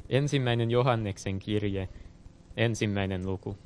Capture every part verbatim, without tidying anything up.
Ensimmäinen Johanneksen kirje, ensimmäinen luku.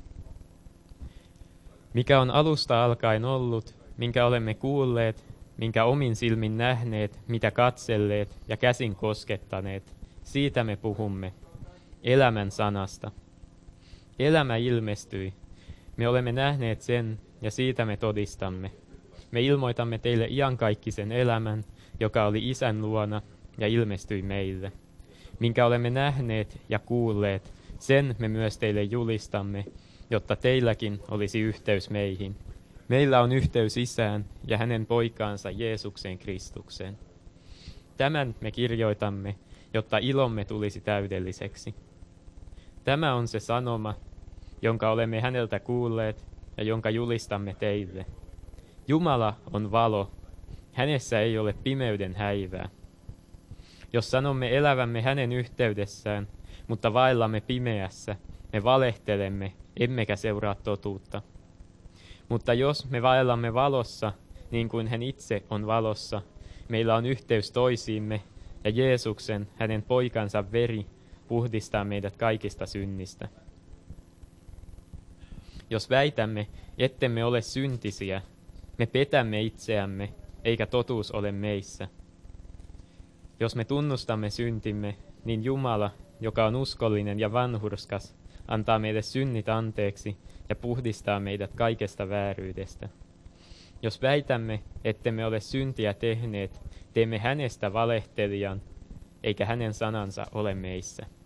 Mikä on alusta alkaen ollut, minkä olemme kuulleet, minkä omin silmin nähneet, mitä katselleet ja käsin koskettaneet, siitä me puhumme, elämän sanasta. Elämä ilmestyi, me olemme nähneet sen ja siitä me todistamme. Me ilmoitamme teille iankaikkisen elämän, joka oli Isän luona ja ilmestyi meille. Minkä olemme nähneet ja kuulleet, sen me myös teille julistamme, jotta teilläkin olisi yhteys meihin. Meillä on yhteys Isään ja hänen poikaansa Jeesukseen Kristukseen. Tämän me kirjoitamme, jotta ilomme tulisi täydelliseksi. Tämä on se sanoma, jonka olemme häneltä kuulleet ja jonka julistamme teille. Jumala on valo, hänessä ei ole pimeyden häivää. Jos sanomme elävämme hänen yhteydessään, mutta vaellamme pimeässä, me valehtelemme, emmekä seuraa totuutta. Mutta jos me vaellamme valossa, niin kuin hän itse on valossa, meillä on yhteys toisiimme, ja Jeesuksen, hänen poikansa veri, puhdistaa meidät kaikista synnistä. Jos väitämme, ettemme ole syntisiä, me petämme itseämme, eikä totuus ole meissä. Jos me tunnustamme syntimme, niin Jumala, joka on uskollinen ja vanhurskas, antaa meille synnit anteeksi ja puhdistaa meidät kaikesta vääryydestä. Jos väitämme, ettemme ole syntiä tehneet, teemme hänestä valehtelijan, eikä hänen sanansa ole meissä.